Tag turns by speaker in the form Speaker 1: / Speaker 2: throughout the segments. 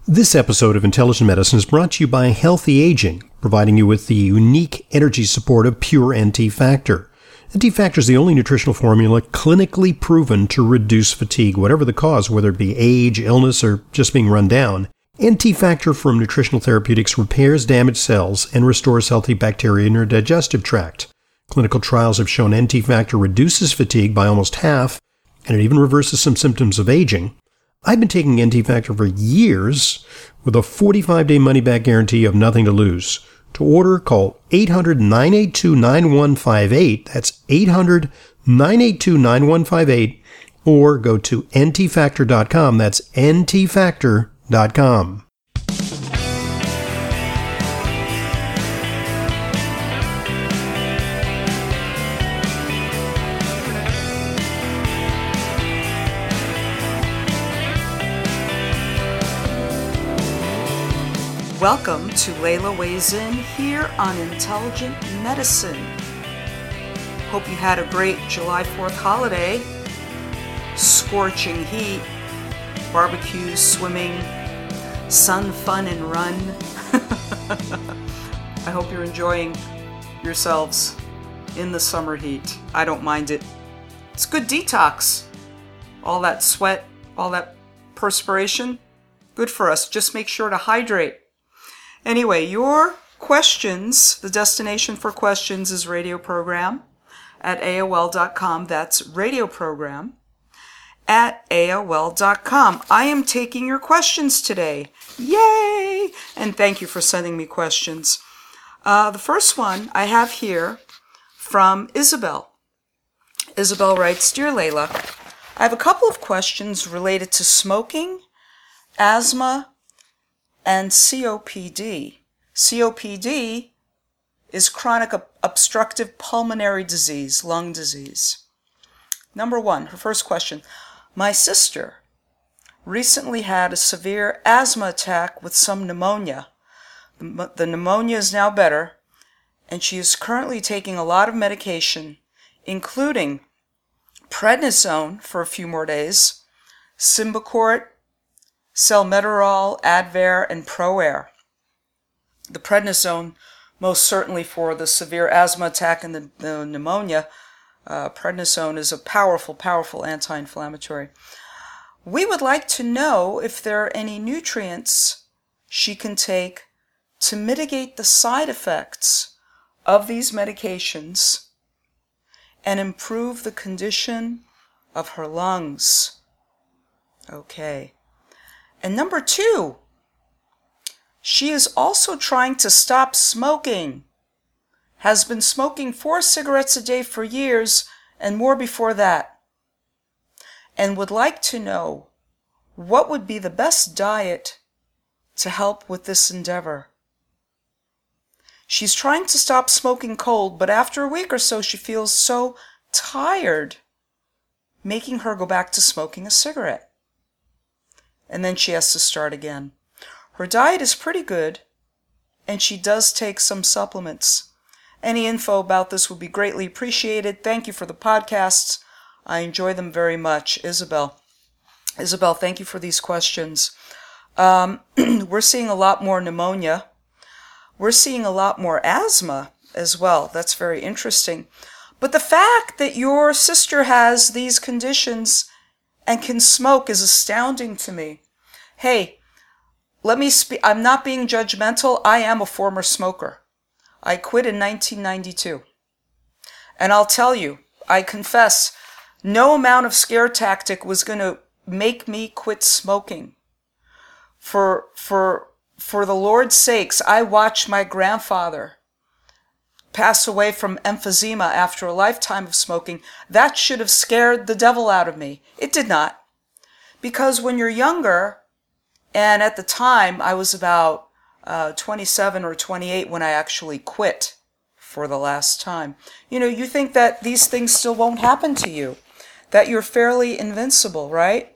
Speaker 1: This episode of Intelligent Medicine is brought to you by Healthy Aging, providing you with the unique energy support of Pure NT Factor. NT Factor is the only nutritional formula clinically proven to reduce fatigue, whatever the cause, whether it be age, illness, or just being run down. NT Factor from Nutritional Therapeutics repairs damaged cells and restores healthy bacteria in your digestive tract. Clinical trials have shown NT Factor reduces fatigue by almost half, and it even reverses some symptoms of aging. I've been taking NT Factor for years with a 45-day money-back guarantee of nothing to lose. To order, call 800-982-9158. That's 800-982-9158. Or go to ntfactor.com. That's ntfactor.com.
Speaker 2: Welcome to Layla Weighs In here on Intelligent Medicine. Hope you had a great July 4th holiday. Scorching heat, barbecues, swimming, sun, fun, and run. I hope you're enjoying yourselves in the summer heat. I don't mind it. It's good detox. All that sweat, all that perspiration, good for us. Just make sure to hydrate. Anyway, your questions, the destination for questions is radio program at AOL.com. That's radio program at AOL.com. I am taking your questions today. Yay! And thank you for sending me questions. The first one I have here from Isabel. Isabel writes, Dear Layla, I have a couple of questions related to smoking, asthma, and COPD. COPD is chronic obstructive pulmonary disease, lung disease. Number one, her first question. My sister recently had a severe asthma attack with some pneumonia. The pneumonia is now better, and she is currently taking a lot of medication, including prednisone for a few more days, Symbicort, Salmeterol, Advair, and ProAir. The prednisone, most certainly for the severe asthma attack and the pneumonia, prednisone is a powerful, powerful anti-inflammatory. We would like to know if there are any nutrients she can take to mitigate the side effects of these medications and improve the condition of her lungs. Okay. And number two, she is also trying to stop smoking, has been smoking 4 cigarettes a day for years and more before that, and would like to know what would be the best diet to help with this endeavor. She's trying to stop smoking cold, but after a week or so she feels so tired, making her go back to smoking a cigarette. And then she has to start again. Her diet is pretty good, and she does take some supplements. Any info about this would be greatly appreciated. Thank you for the podcasts. I enjoy them very much. Isabel, thank you for these questions. We're seeing a lot more pneumonia. We're seeing a lot more asthma as well. That's very interesting. But the fact that your sister has these conditions and can smoke is astounding to me. Hey, let me speak. I'm not being judgmental. I am a former smoker. I quit in 1992. And I'll tell you, I confess, no amount of scare tactic was going to make me quit smoking. For the Lord's sakes, I watched my grandfather pass away from emphysema after a lifetime of smoking. That should have scared the devil out of me. It did not. Because when you're younger, and at the time I was about 27 or 28 when I actually quit for the last time. You think that these things still won't happen to you, that you're fairly invincible, right?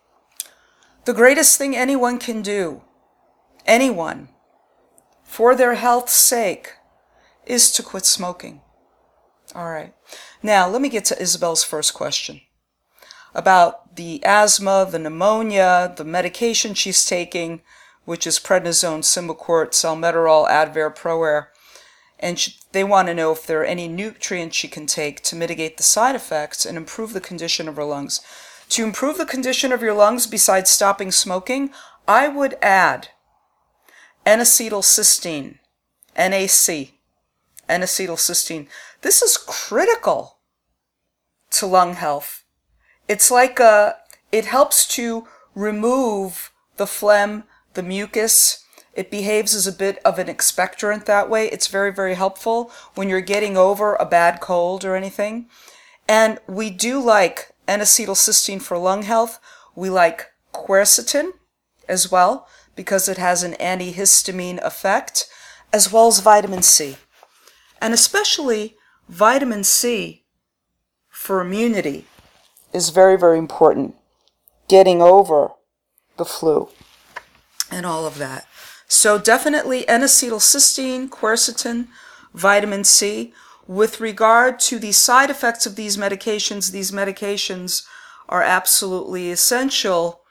Speaker 2: The greatest thing anyone can do, anyone, for their health's sake, is to quit smoking. All right. Now, let me get to Isabel's first question about the asthma, the pneumonia, the medication she's taking, which is prednisone, Symbicort, salmeterol, Advair, ProAir. And they want to know if there are any nutrients she can take to mitigate the side effects and improve the condition of her lungs. To improve the condition of your lungs, besides stopping smoking, I would add N-acetylcysteine, NAC, N-acetylcysteine. This is critical to lung health. It's like it helps to remove the phlegm, the mucus. It behaves as a bit of an expectorant that way. It's very, very helpful when you're getting over a bad cold or anything. And we do like N-acetylcysteine for lung health. We like quercetin as well because it has an antihistamine effect, as well as vitamin C. And especially vitamin C for immunity is very, very important. Getting over the flu and all of that. So definitely N-acetylcysteine, quercetin, vitamin C. With regard to the side effects of these medications are absolutely essential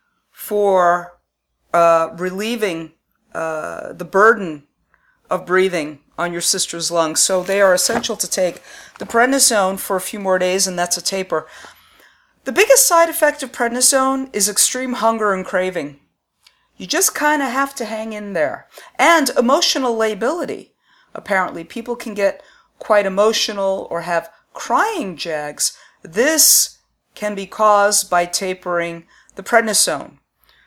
Speaker 2: for relieving the burden of breathing on your sister's lungs. So they are essential to take. The prednisone for a few more days, and that's a taper. The biggest side effect of prednisone is extreme hunger and craving. You just kind of have to hang in there. And emotional lability. Apparently, people can get quite emotional or have crying jags. This can be caused by tapering the prednisone.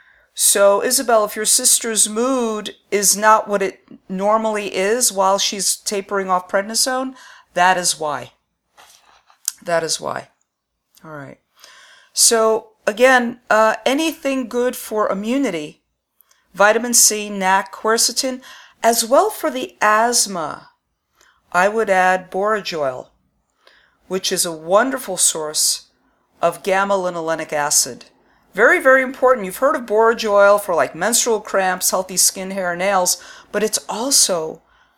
Speaker 2: So, Isabel, if your sister's mood is not what it normally is while she's tapering off prednisone, that is why. That is why. All right. So, again, anything good for immunity, vitamin C, NAC, quercetin, as well for the asthma, I would add Borojoil, which is a wonderful source of gamma-linolenic acid. Very, very important. You've heard of Borojoil for like menstrual cramps, healthy skin, hair, nails, but it's also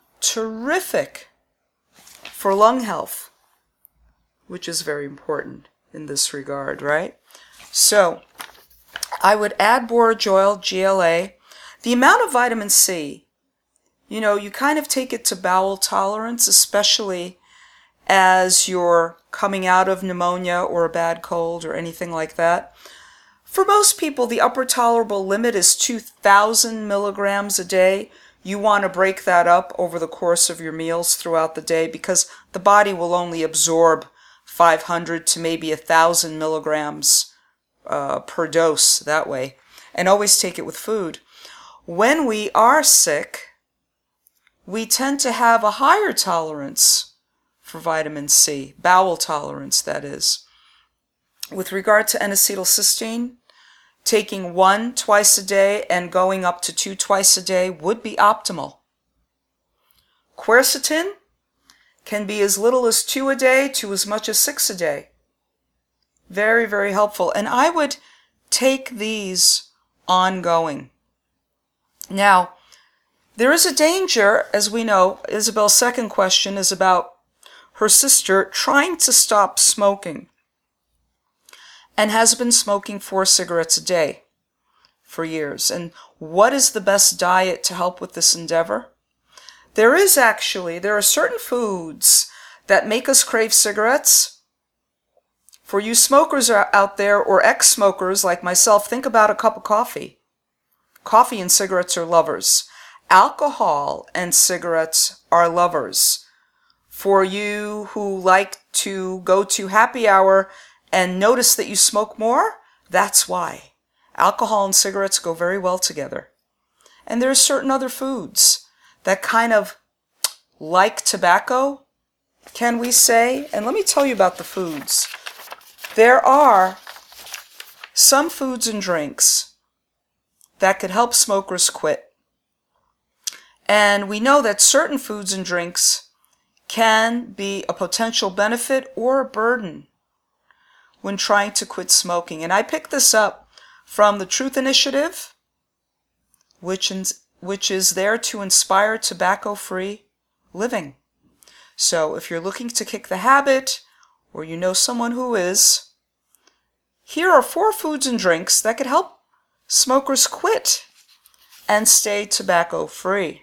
Speaker 2: terrific for lung health, which is very important in this regard, right? So I would add Borojoil, GLA. The amount of vitamin C, you kind of take it to bowel tolerance, especially as you're coming out of pneumonia or a bad cold or anything like that. For most people, the upper tolerable limit is 2,000 milligrams a day. You want to break that up over the course of your meals throughout the day because the body will only absorb 500 to maybe 1,000 milligrams per dose that way. And always take it with food. When we are sick, we tend to have a higher tolerance for vitamin C, bowel tolerance, that is. With regard to N-acetylcysteine, taking 1 twice a day and going up to 2 twice a day would be optimal. Quercetin can be as little as 2 a day to as much as 6 a day. Very, very helpful. And I would take these ongoing. Now, there is a danger, as we know. Isabel's second question is about her sister trying to stop smoking and has been smoking 4 cigarettes a day for years. And what is the best diet to help with this endeavor? There are certain foods that make us crave cigarettes. For you smokers out there or ex-smokers like myself, think about a cup of coffee. Coffee and cigarettes are lovers. Alcohol and cigarettes are lovers. For you who like to go to happy hour and notice that you smoke more, that's why. Alcohol and cigarettes go very well together. And there are certain other foods that kind of like tobacco, can we say? And let me tell you about the foods. There are some foods and drinks that could help smokers quit. And we know that certain foods and drinks can be a potential benefit or a burden when trying to quit smoking. And I picked this up from the Truth Initiative, which is there to inspire tobacco-free living. So if you're looking to kick the habit, or you know someone who is, here are 4 foods and drinks that could help smokers quit. and stay tobacco-free.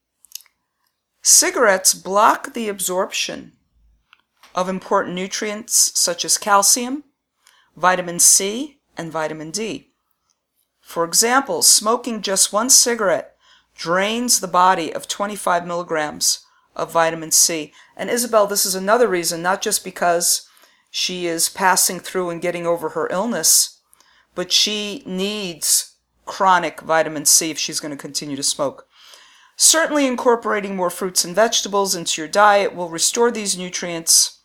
Speaker 2: Cigarettes block the absorption of important nutrients such as calcium, vitamin C, and vitamin D. For example, smoking just one cigarette drains the body of 25 milligrams of vitamin C. And Isabel, this is another reason, not just because she is passing through and getting over her illness, but she needs chronic vitamin C if she's going to continue to smoke. Certainly incorporating more fruits and vegetables into your diet will restore these nutrients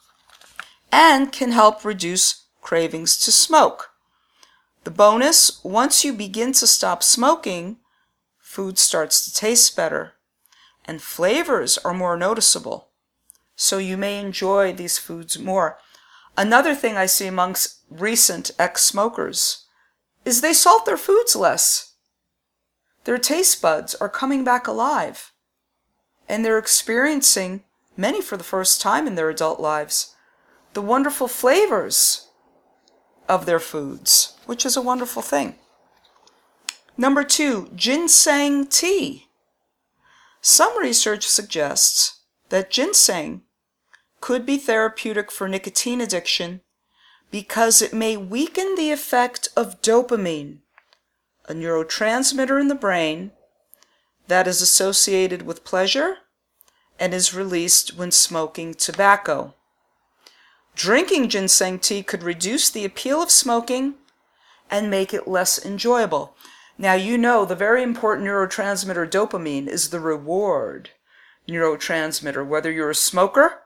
Speaker 2: and can help reduce cravings to smoke. The bonus, once you begin to stop smoking, food starts to taste better and flavors are more noticeable, so you may enjoy these foods more. Another thing I see amongst recent ex-smokers is they salt their foods less. Their taste buds are coming back alive, and they're experiencing, many for the first time in their adult lives, the wonderful flavors of their foods, which is a wonderful thing. Number 2, ginseng tea. Some research suggests that ginseng could be therapeutic for nicotine addiction because it may weaken the effect of dopamine, a neurotransmitter in the brain that is associated with pleasure and is released when smoking tobacco. Drinking ginseng tea could reduce the appeal of smoking and make it less enjoyable. Now, you know the very important neurotransmitter dopamine is the reward neurotransmitter, whether you're a smoker,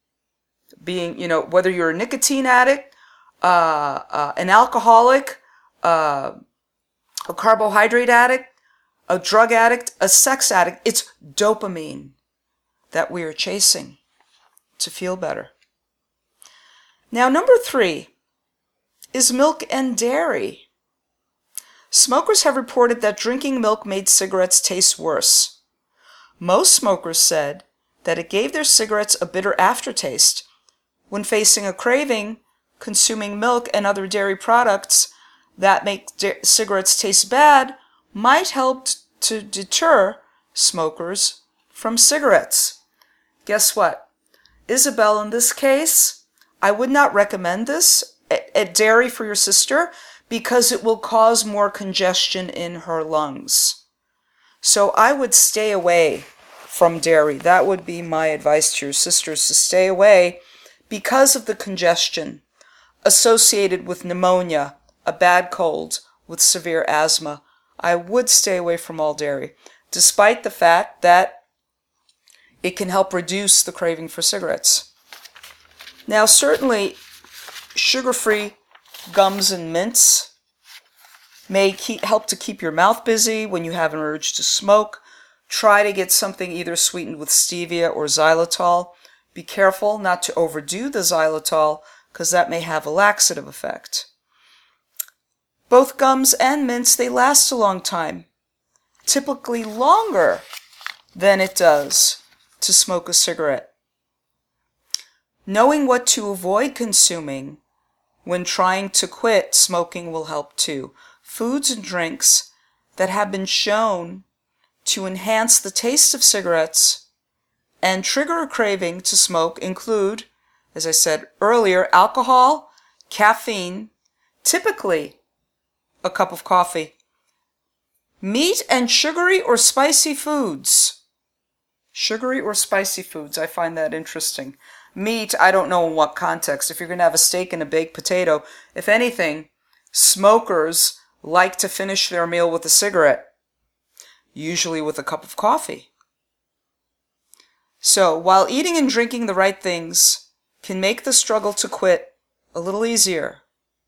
Speaker 2: whether you're a nicotine addict, an alcoholic, a carbohydrate addict, a drug addict, a sex addict. It's dopamine that we are chasing to feel better. Now, number 3 is milk and dairy. Smokers have reported that drinking milk made cigarettes taste worse. Most smokers said that it gave their cigarettes a bitter aftertaste. When facing a craving, consuming milk and other dairy products that make cigarettes taste bad might help to deter smokers from cigarettes. Guess what? Isabel, in this case, I would not recommend this at dairy for your sister because it will cause more congestion in her lungs. So I would stay away from dairy. That would be my advice to your sisters, to stay away because of the congestion associated with pneumonia, a bad cold, with severe asthma. I would stay away from all dairy, despite the fact that it can help reduce the craving for cigarettes. Now, certainly, sugar-free gums and mints may help to keep your mouth busy when you have an urge to smoke. Try to get something either sweetened with stevia or xylitol. Be careful not to overdo the xylitol because that may have a laxative effect. Both gums and mints, they last a long time, typically longer than it does to smoke a cigarette. Knowing what to avoid consuming when trying to quit smoking will help too. Foods and drinks that have been shown to enhance the taste of cigarettes and trigger a craving to smoke include, as I said earlier, alcohol, caffeine, typically a cup of coffee, meat and sugary or spicy foods. Sugary or spicy foods, I find that interesting. Meat, I don't know in what context. If you're going to have a steak and a baked potato, if anything, smokers like to finish their meal with a cigarette, usually with a cup of coffee. So, while eating and drinking the right things can make the struggle to quit a little easier,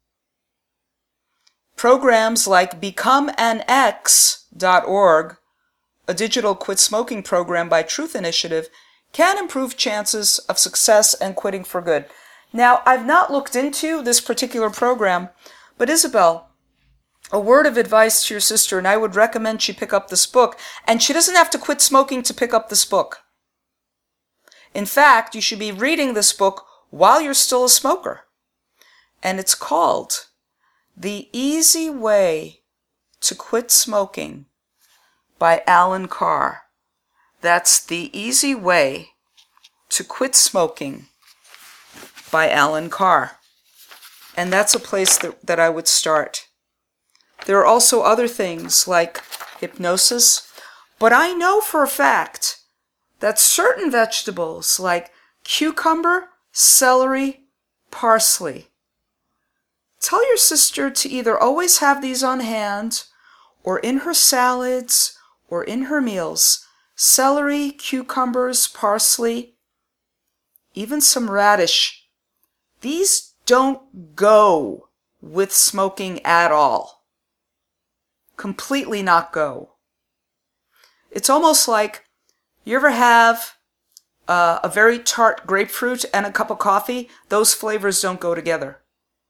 Speaker 2: programs like becomeanx.org, a digital quit smoking program by Truth Initiative, can improve chances of success and quitting for good. Now, I've not looked into this particular program, but Isabel, a word of advice to your sister, and I would recommend she pick up this book, and she doesn't have to quit smoking to pick up this book. In fact, you should be reading this book while you're still a smoker. And it's called The Easy Way to Quit Smoking by Alan Carr. That's The Easy Way to Quit Smoking by Alan Carr. And that's a place that I would start. There are also other things like hypnosis, but I know for a fact that certain vegetables like cucumber, celery, parsley. Tell your sister to either always have these on hand or in her salads or in her meals. Celery, cucumbers, parsley, even some radish. These don't go with smoking at all. Completely not go. It's almost like you ever have a very tart grapefruit and a cup of coffee? Those flavors don't go together.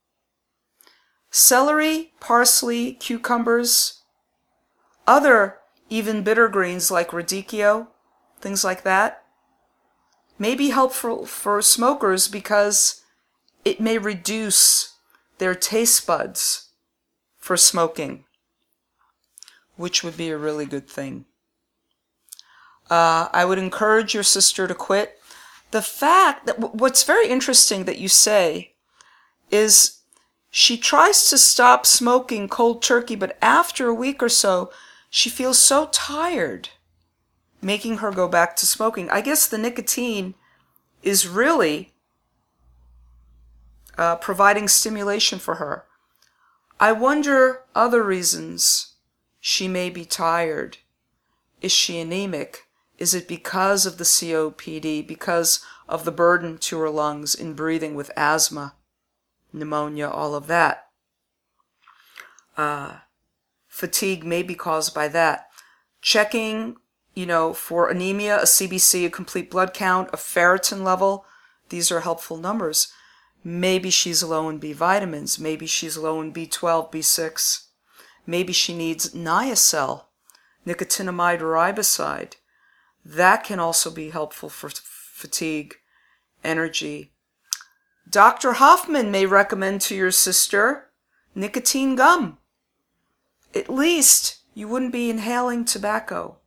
Speaker 2: Celery, parsley, cucumbers, other even bitter greens like radicchio, things like that, may be helpful for smokers because it may reduce their taste buds for smoking, which would be a really good thing. I would encourage your sister to quit. The fact that what's very interesting that you say is she tries to stop smoking cold turkey, but after a week or so, she feels so tired, making her go back to smoking. I guess the nicotine is really providing stimulation for her. I wonder other reasons she may be tired. Is she anemic? Is it because of the COPD, because of the burden to her lungs in breathing with asthma, pneumonia, all of that? Fatigue may be caused by that. Checking, for anemia, a CBC, a complete blood count, a ferritin level, these are helpful numbers. Maybe she's low in B vitamins. Maybe she's low in B12, B6. Maybe she needs Niacel, nicotinamide riboside. That can also be helpful for fatigue, energy. Dr. Hoffman may recommend to your sister nicotine gum. At least you wouldn't be inhaling tobacco.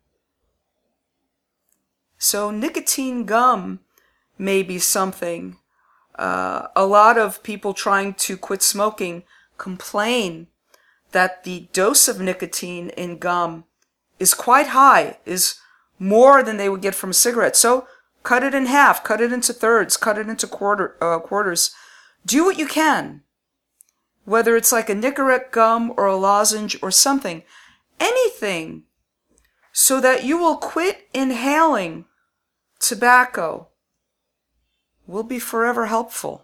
Speaker 2: So nicotine gum may be something. A lot of people trying to quit smoking complain that the dose of nicotine in gum is quite high, is more than they would get from a cigarette. So cut it in half, cut it into thirds, cut it into quarters. Do what you can. Whether it's like a Nicorette gum or a lozenge or something, anything, so that you will quit inhaling tobacco will be forever helpful.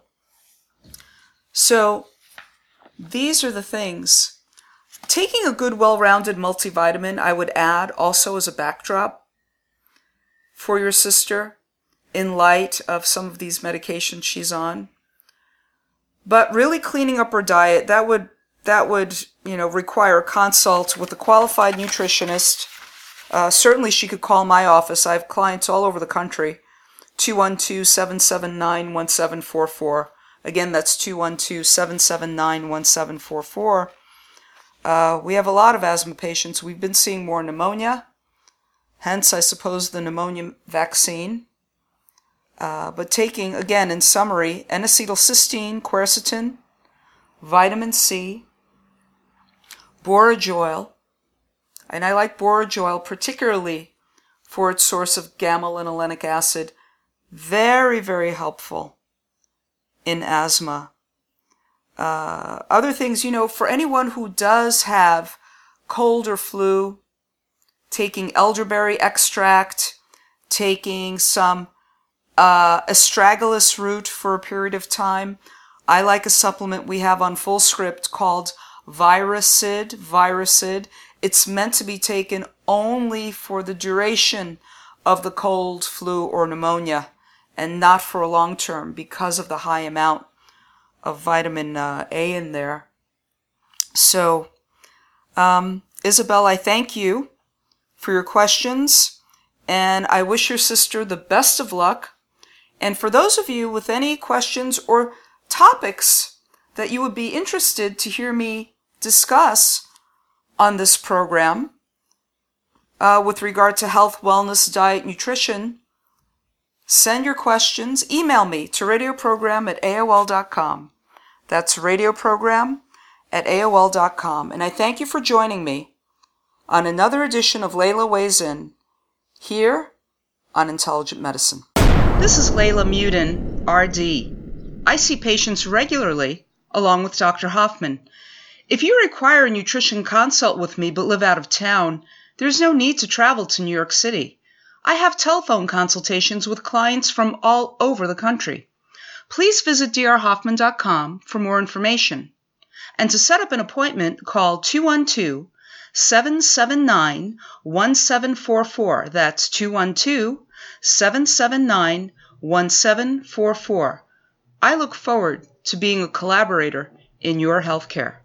Speaker 2: So these are the things. Taking a good, well-rounded multivitamin, I would add also as a backdrop for your sister in light of some of these medications she's on. But really cleaning up her diet, that would require a consult with a qualified nutritionist. Certainly she could call my office. I have clients all over the country. 212-779-1744. Again, that's 212-779-1744. We have a lot of asthma patients. We've been seeing more pneumonia. Hence, I suppose, the pneumonia vaccine. But taking, again, in summary, N-acetylcysteine, quercetin, vitamin C, Borojoil, and I like Borojoil particularly for its source of gamma-linolenic acid. Very, very helpful in asthma. Other things, for anyone who does have cold or flu, taking elderberry extract, taking some astragalus root for a period of time. I like a supplement we have on Fullscript called Viracid. It's meant to be taken only for the duration of the cold, flu, or pneumonia, and not for a long term because of the high amount of vitamin A in there. So, Isabel, I thank you for your questions, and I wish your sister the best of luck. And for those of you with any questions or topics that you would be interested to hear me discuss on this program, with regard to health, wellness, diet, nutrition, send your questions. Email me to radioprogram@aol.com. That's radioprogram@aol.com. And I thank you for joining me on another edition of Layla Weighs In, here on Intelligent Medicine. This is Layla Muden, RD. I see patients regularly, along with Dr. Hoffman. If you require a nutrition consult with me but live out of town, there's no need to travel to New York City. I have telephone consultations with clients from all over the country. Please visit drhoffman.com for more information. And to set up an appointment, call 212-779-1744. That's 212-779-1744. I look forward to being a collaborator in your healthcare.